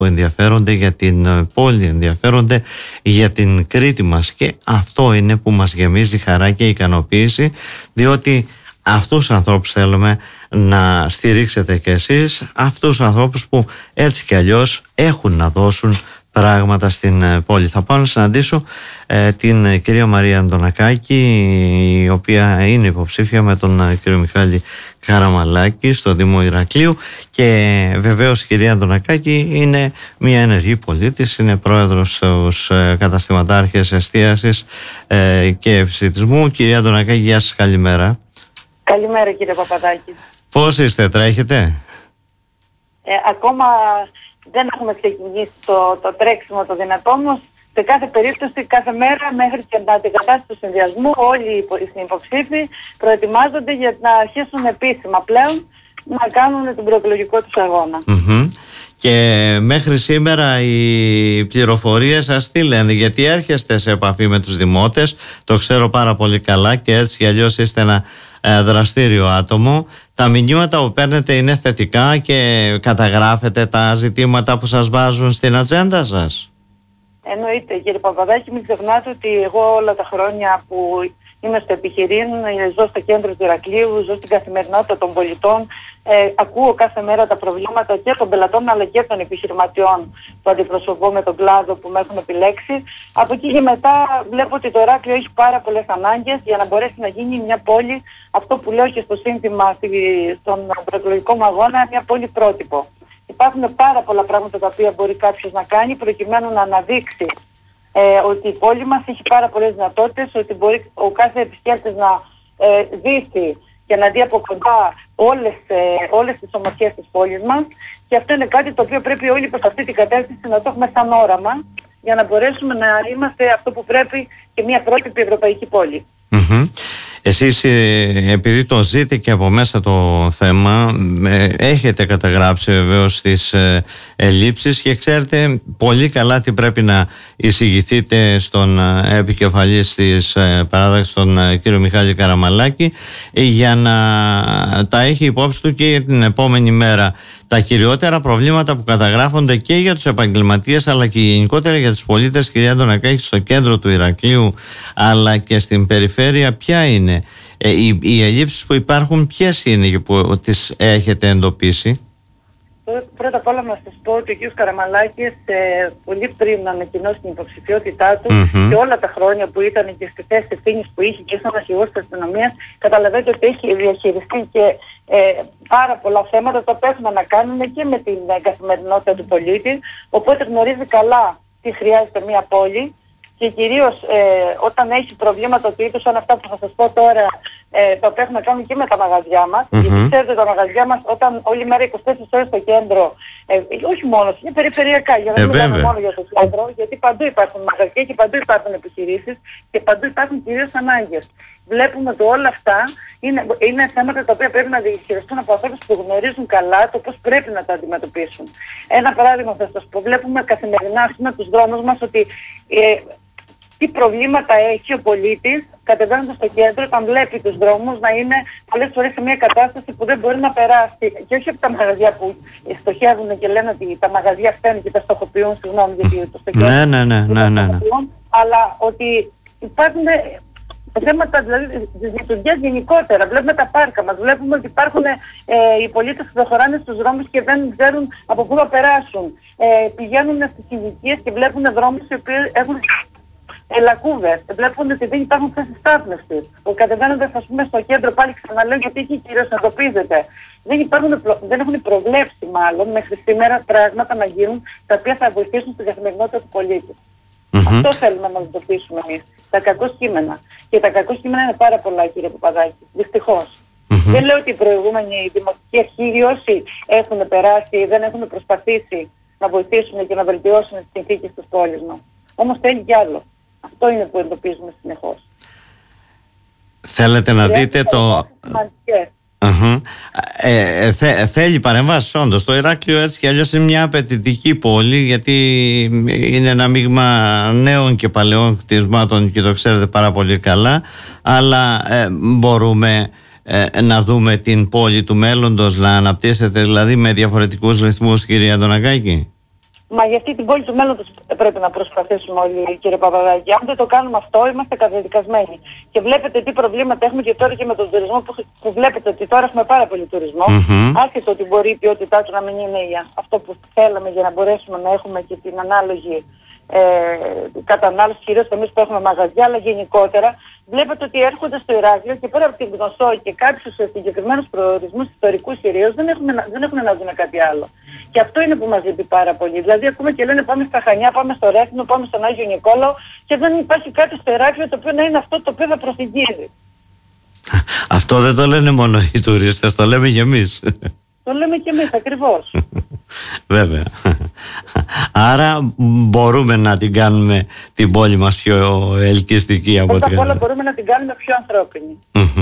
που ενδιαφέρονται για την πόλη, ενδιαφέρονται για την Κρήτη μας, και αυτό είναι που μας γεμίζει χαρά και ικανοποίηση, διότι αυτούς τους ανθρώπους θέλουμε να στηρίξετε κι εσείς, αυτούς τους ανθρώπους που έτσι κι αλλιώς έχουν να δώσουν πράγματα στην πόλη. Θα πάω να συναντήσω την κυρία Μαρία Αντωνακάκη, η οποία είναι υποψήφια με τον κύριο Μιχάλη Καραμαλάκη στο Δήμο Ηρακλείου, και βεβαίως η κυρία Αντωνακάκη είναι μια ενεργή πολίτης, είναι πρόεδρος στους καταστηματάρχες εστίασης και επιστημισμού. Κυρία Αντωνακάκη, γεια σας, καλημέρα. Καλημέρα κύριε Παπαδάκη. Πώς είστε, τρέχετε? Ακόμα δεν έχουμε ξεκινήσει το τρέξιμο το δυνατό μας. Σε κάθε περίπτωση, κάθε μέρα μέχρι και την αντικατάσταση του συνδυασμού, όλοι οι υποψήφοι προετοιμάζονται για να αρχίσουν επίσημα πλέον να κάνουν τον προεκλογικό τους αγώνα. Και μέχρι σήμερα οι πληροφορίες σας τι λένε? Γιατί έρχεστε σε επαφή με τους δημότες, το ξέρω πάρα πολύ καλά, και έτσι κι αλλιώς είστε ένα δραστήριο άτομο. Τα μηνύματα που παίρνετε είναι θετικά και καταγράφετε τα ζητήματα που σας βάζουν στην ατζέντα σας? Εννοείται κύριε Παπαδάκη, μην ξεχνάτε ότι εγώ όλα τα χρόνια που είμαι στο επιχειρήν, ζω στο κέντρο του Ηρακλείου, ζω στην καθημερινότητα των πολιτών, ακούω κάθε μέρα τα προβλήματα και των πελατών αλλά και των επιχειρηματιών που αντιπροσωπώ με τον κλάδο που με έχουν επιλέξει. Από εκεί και μετά βλέπω ότι το Ηράκλειο έχει πάρα πολλές ανάγκες για να μπορέσει να γίνει μια πόλη, αυτό που λέω και στο σύνθημα στον προεκλογικό μου αγώνα, μια πόλη πρότυπο. Υπάρχουν πάρα πολλά πράγματα τα οποία μπορεί κάποιος να κάνει προκειμένου να αναδείξει ότι η πόλη μας έχει πάρα πολλές δυνατότητες, ότι μπορεί ο κάθε επισκέπτης να ζήσει και να δει από κοντά όλες τις ομορφιές της πόλης μας, και αυτό είναι κάτι το οποίο πρέπει όλοι προς αυτή την κατεύθυνση να το έχουμε σαν όραμα για να μπορέσουμε να είμαστε αυτό που πρέπει και μια πρότυπη ευρωπαϊκή πόλη. Εσείς επειδή το ζείτε και από μέσα το θέμα, έχετε καταγράψει βεβαίως τις ελλείψεις και ξέρετε πολύ καλά τι πρέπει να εισηγηθείτε στον επικεφαλής της παράταξης, τον κύριο Μιχάλη Καραμαλάκη, για να τα έχει υπόψη του και για την επόμενη μέρα. Τα κυριότερα προβλήματα που καταγράφονται και για τους επαγγελματίες αλλά και γενικότερα για τους πολίτες, κυρία Αντωνακάκη, στο κέντρο του Ηρακλείου αλλά και στην περιφέρεια, ποια είναι? Οι ελλείψεις που υπάρχουν, ποιες είναι που τις έχετε εντοπίσει? Πρώτα απ' όλα να σας πω ότι ο κ. Καραμαλάκης πολύ πριν να ανακοινώσει την υποψηφιότητά του και όλα τα χρόνια που ήταν και στη θέση ευθύνης που είχε και σαν αρχηγός της αστυνομίας, καταλαβαίνετε ότι έχει διαχειριστεί και πάρα πολλά θέματα τα οποία έχουν να κάνουν και με την καθημερινότητα του πολίτη, οπότε γνωρίζει καλά τι χρειάζεται μια πόλη. Και κυρίως όταν έχει προβλήματα του είδους σαν αυτά που θα σας πω τώρα, τα οποία έχουν να κάνουν και με τα μαγαζιά μας. Γιατί ξέρετε, τα μαγαζιά μας όταν όλη μέρα 24 ώρες στο κέντρο, όχι μόνο, είναι περιφερειακά, για να μην μιλάμε μόνο για το κέντρο, γιατί παντού υπάρχουν μαγαζιά και παντού υπάρχουν επιχειρήσεις και παντού υπάρχουν κυρίως ανάγκες. Βλέπουμε ότι όλα αυτά είναι θέματα τα οποία πρέπει να διαχειριστούν από ανθρώπους που γνωρίζουν καλά το πώς πρέπει να τα αντιμετωπίσουν. Ένα παράδειγμα θα σας πω, βλέπουμε καθημερινά με τους δρόμους μας ότι τι προβλήματα έχει ο πολίτης κατεβαίνοντας στο κέντρο όταν βλέπει τους δρόμους να είναι πολλές φορές σε μια κατάσταση που δεν μπορεί να περάσει. Και όχι από τα μαγαζιά που στοχεύουν και λένε ότι τα μαγαζιά φταίνουν και τα στοχοποιούν, συγγνώμη γιατί το στοχεύουν, αλλά ότι υπάρχουν θέματα δηλαδή της λειτουργίας γενικότερα. Βλέπουμε τα πάρκα μας, βλέπουμε ότι υπάρχουν οι πολίτες που προχωράνε στους δρόμους και δεν ξέρουν από πού θα περάσουν. Πηγαίνουν στις ηλικίες και βλέπουν δρόμους οι οποίοι έχουν λακκούβες. Βλέπουν ότι δεν υπάρχουν θέσεις στάθμευσης. Κατεβαίνοντας ας πούμε στο κέντρο, πάλι ξαναλέω γιατί εκεί κυρίως εντοπίζεται. Δεν έχουν προβλέψει μάλλον μέχρι σήμερα πράγματα να γίνουν τα οποία θα βοηθήσουν στην καθημερινότητα του πολίτη. Αυτό θέλουμε να εντοπίσουμε εμείς. Τα κακό κείμενα. Και τα κακό κείμενα είναι πάρα πολλά, κύριε Παπαδάκη. Δυστυχώς. Δεν λέω ότι οι προηγούμενοι δημοτικοί αρχηγοί όσοι έχουν περάσει ή δεν έχουν προσπαθήσει να βοηθήσουν και να βελτιώσουν τις συνθήκες της πόλης μας. Όμως θέλει κι άλλο. Αυτό είναι που εντοπίζουμε συνεχώς. Θέλετε να δείτε το... Θέλει παρεμβάσεις όντως. Το Ηράκλειο έτσι κι αλλιώς είναι μια απαιτητική πόλη, γιατί είναι ένα μείγμα νέων και παλαιών κτισμάτων και το ξέρετε πάρα πολύ καλά, αλλά μπορούμε να δούμε την πόλη του μέλλοντος να αναπτύσσεται δηλαδή με διαφορετικούς ρυθμούς, κυρία Αντωνακάκη? Μα για αυτή την πόλη του μέλλοντος πρέπει να προσπαθήσουμε όλοι, κύριε Παπαδάκη. Αν δεν το κάνουμε αυτό, είμαστε καταδικασμένοι. Και βλέπετε τι προβλήματα έχουμε και τώρα και με τον τουρισμό, που βλέπετε ότι τώρα έχουμε πάρα πολύ τουρισμό. Άσχετο ότι μπορεί η ποιότητά του να μην είναι αυτό που θέλαμε για να μπορέσουμε να έχουμε και την ανάλογη κατανάλωση, κυρίως εμείς που έχουμε μαγαζιά, αλλά γενικότερα βλέπετε ότι έρχονται στο Ηράκλειο και πέρα από την Γνωσό και κάποιους συγκεκριμένους προορισμούς ιστορικούς κυρίως δεν έχουν να δουν κάτι άλλο. Και αυτό είναι που μας λείπει πάρα πολύ. Δηλαδή ακούμε και λένε πάμε στα Χανιά, πάμε στο Ρέθινο, πάμε στον Άγιο Νικόλαο και δεν υπάρχει κάτι στο Ηράκλειο το οποίο να είναι αυτό το οποίο θα προσεγγίζει. Αυτό δεν το λένε μόνο οι τουρίστες, το λέμε και εμείς. Το λέμε και εμείς ακριβώς. Βέβαια. Άρα μπορούμε να την κάνουμε την πόλη μας πιο ελκυστική από ό,τι. Πρώτα απ' όλα μπορούμε να την κάνουμε πιο ανθρώπινη.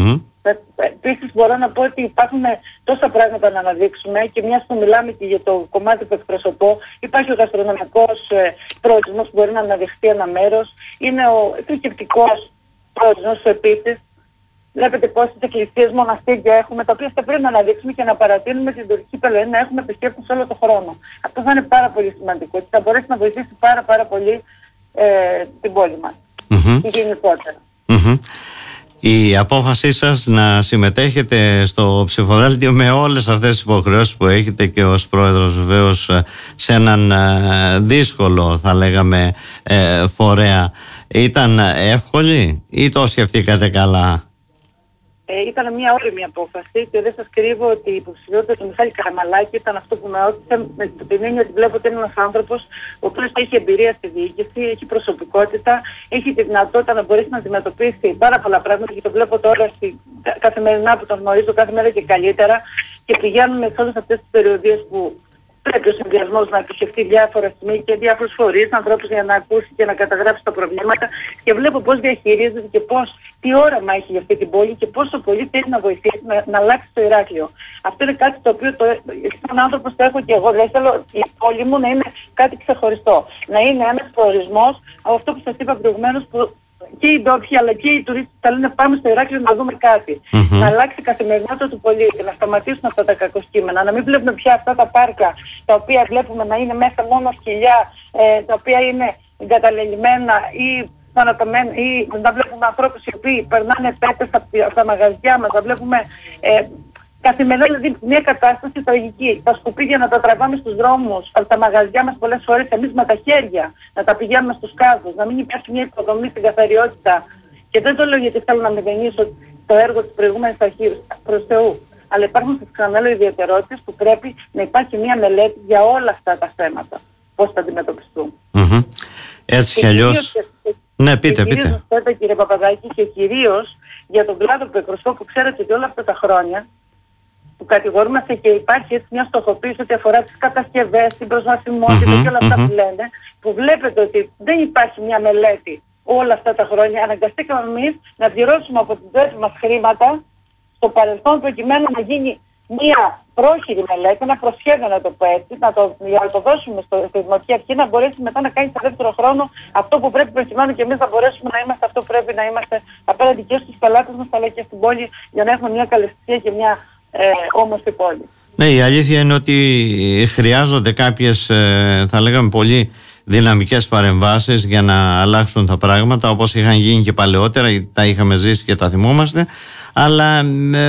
Επίσης μπορώ να πω ότι υπάρχουν τόσα πράγματα να αναδείξουμε και μιας που μιλάμε και για το κομμάτι που εκπροσωπώ, υπάρχει ο γαστρονομικός προορισμός που μπορεί να αναδειχθεί ένα μέρος, είναι ο θρησκευτικός προορισμός επίσης. Βλέπετε πόσες εκκλησίες, μοναστήρια έχουμε, τα οποία θα πρέπει να αναδείξουμε και να παρατείνουμε την τουρκική πελοή, να έχουμε επισκέπτες όλο τον χρόνο. Αυτό θα είναι πάρα πολύ σημαντικό και θα μπορέσει να βοηθήσει πάρα πολύ την πόλη μας και γενικότερα. Η απόφασή σας να συμμετέχετε στο ψηφοδέλτιο με όλες αυτές τις υποχρεώσεις που έχετε και ως πρόεδρος βεβαίως σε έναν δύσκολο θα λέγαμε φορέα, ήταν εύκολη ή το σκεφτήκατε καλά? Ήταν μια όριμη απόφαση και δεν σας κρύβω ότι η υποψηφιότητα του Μιχάλη Καραμαλάκη ήταν αυτό που με όθησε, με την έννοια ότι βλέπω ότι είναι ένας άνθρωπος ο οποίος έχει εμπειρία στη διοίκηση, έχει προσωπικότητα, έχει τη δυνατότητα να μπορέσει να αντιμετωπίσει πάρα πολλά πράγματα και το βλέπω τώρα καθημερινά που τον γνωρίζω κάθε μέρα και καλύτερα και πηγαίνουμε σε όλες αυτές τις περιοδίες που πρέπει ο συνδυασμός να επισκεφτεί διάφορα σημεία και διάφορους φορείς, ανθρώπους για να ακούσει και να καταγράψει τα προβλήματα και βλέπω πώς διαχειρίζεται και τι όραμα έχει για αυτή την πόλη και πόσο πολύ θέλει να βοηθήσει να αλλάξει το Ηράκλειο. Αυτό είναι κάτι το οποίο σαν άνθρωπος το έχω και εγώ. Δεν θέλω η πόλη μου να είναι κάτι ξεχωριστό. Να είναι ένας προορισμός από αυτό που σας είπα προηγουμένως που και οι ντόπιοι αλλά και οι τουρίστες θα λένε πάμε στο Ηράκλειο να δούμε κάτι. Να αλλάξει η καθημερινότητα του πολίτη, να σταματήσουν αυτά τα κακοσκήμενα, να μην βλέπουμε πια αυτά τα πάρκα τα οποία βλέπουμε να είναι μέσα μόνο σκυλιά, τα οποία είναι εγκαταλελειμμένα ή θανατωμένα, ή να βλέπουμε ανθρώπους οι οποίοι περνάνε πέτες από τα μαγαζιά μας, να βλέπουμε καθημερινά δηλαδή μια κατάσταση τραγική. Τα σκουπίδια να τα τραβάμε στους δρόμους, από τα μαγαζιά μας πολλές φορές εμείς με τα χέρια, να τα πηγαίνουμε στους κάδους, να μην υπάρχει μια υποδομή στην καθαριότητα. Και δεν το λέω γιατί θέλω να μηδενίσω το έργο της προηγούμενης αρχής προς Θεού. Αλλά υπάρχουν στις ξαναλέω ιδιαιτερότητες που πρέπει να υπάρχει μια μελέτη για όλα αυτά τα θέματα. Πώς θα αντιμετωπιστούν. Έτσι κι αλλιώς. Ναι, πείτε. Κυρίως, κύριε Παπαδάκη, και κυρίως για τον κλάδο που εκπροσωπώ, που ξέρετε ότι όλα αυτά τα χρόνια που κατηγορούμαστε και υπάρχει έτσι μια στοχοποίηση ότι αφορά τις κατασκευές, την προσβασιμότητα και όλα αυτά που λένε, που βλέπετε ότι δεν υπάρχει μια μελέτη όλα αυτά τα χρόνια. Αναγκαστήκαμε εμείς να πληρώσουμε από την τσέπη μας χρήματα στο παρελθόν προκειμένου να γίνει μια πρόχειρη μελέτη, ένα προσχέδιο να το πω έτσι, για να το δώσουμε στη Δημοτική Αρχή να μπορέσει μετά να κάνει στο δεύτερο χρόνο αυτό που πρέπει προκειμένου και εμείς να μπορέσουμε να είμαστε αυτό που πρέπει να είμαστε απέναντι και στους πελάτες μας αλλά και στην πόλη για να έχουμε μια καλεσθία και μια όμορφη πόλη. Ναι, η αλήθεια είναι ότι χρειάζονται κάποιες θα λέγαμε πολύ δυναμικές παρεμβάσεις για να αλλάξουν τα πράγματα όπως είχαν γίνει και παλαιότερα, τα είχαμε ζήσει και τα θυμόμαστε, αλλά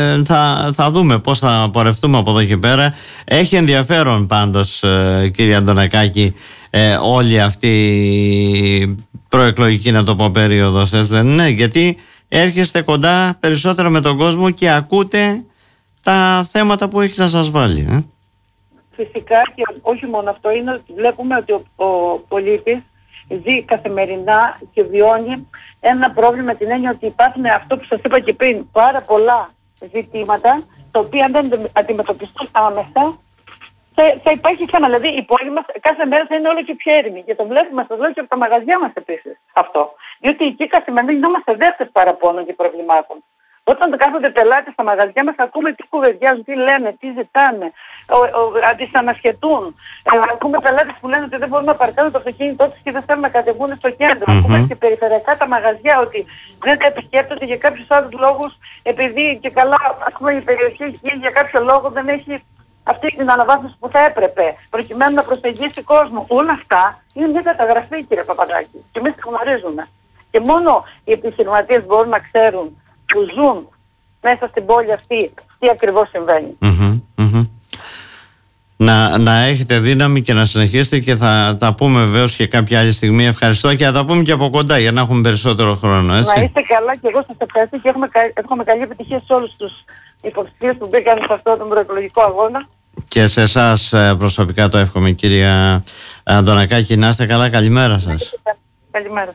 θα δούμε πώς θα πορευτούμε από εδώ και πέρα. Έχει ενδιαφέρον πάντως κύριε Αντωνακάκη όλη αυτή η προεκλογική να το πω περίοδος, δεν είναι? Γιατί έρχεστε κοντά περισσότερο με τον κόσμο και ακούτε τα θέματα που έχει να σας βάλει. Φυσικά και όχι μόνο αυτό, είναι ότι βλέπουμε ότι ο πολίτης ζει καθημερινά και βιώνει ένα πρόβλημα με την έννοια ότι υπάρχουν αυτό που σας είπα και πριν, πάρα πολλά ζητήματα τα οποία αν δεν αντιμετωπιστούν άμεσα θα υπάρχει θέμα. Δηλαδή η πόλη μας κάθε μέρα θα είναι όλο και πιο έρημη και το βλέπουμε στο λόγο και από τα μαγαζιά μας επίσης αυτό. Διότι εκεί καθημερινά γινόμαστε δέχτες παραπώνων και προβλημάτων. Όταν κάθονται πελάτες στα μαγαζιά μας, ακούμε τι κουβεντιάζουν, τι λένε, τι ζητάνε, αντισανασχετούν. Ακούμε πελάτες που λένε ότι δεν μπορούν να παρκάρουν το αυτοκίνητό τους και δεν θέλουν να κατεβούν στο κέντρο. Ακούμε και περιφερειακά τα μαγαζιά ότι δεν τα επισκέπτονται για κάποιους άλλους λόγους, επειδή και καλά, ας πούμε, η περιοχή εκεί για κάποιο λόγο δεν έχει αυτή την αναβάθμιση που θα έπρεπε, προκειμένου να προσεγγίσει κόσμο. Όλα αυτά είναι μια καταγραφή, κύριε Παπαδάκη. Και εμείς τη γνωρίζουμε. Και μόνο οι επιχειρηματίες μπορούν να ξέρουν, που ζουν μέσα στην πόλη αυτή, τι ακριβώς συμβαίνει. Να έχετε δύναμη και να συνεχίσετε, και θα τα πούμε βεβαίως και κάποια άλλη στιγμή. Ευχαριστώ, και θα τα πούμε και από κοντά για να έχουμε περισσότερο χρόνο. Έτσι. Να είστε καλά, και εγώ σας ευχαριστώ και έχουμε καλή επιτυχία σε όλους τους υποψηφίους που μπήκαν σε αυτόν τον προεκλογικό αγώνα. Και σε εσάς προσωπικά το εύχομαι, κυρία Αντωνακάκη. Να είστε καλά, καλημέρα σας. Καλημέρα.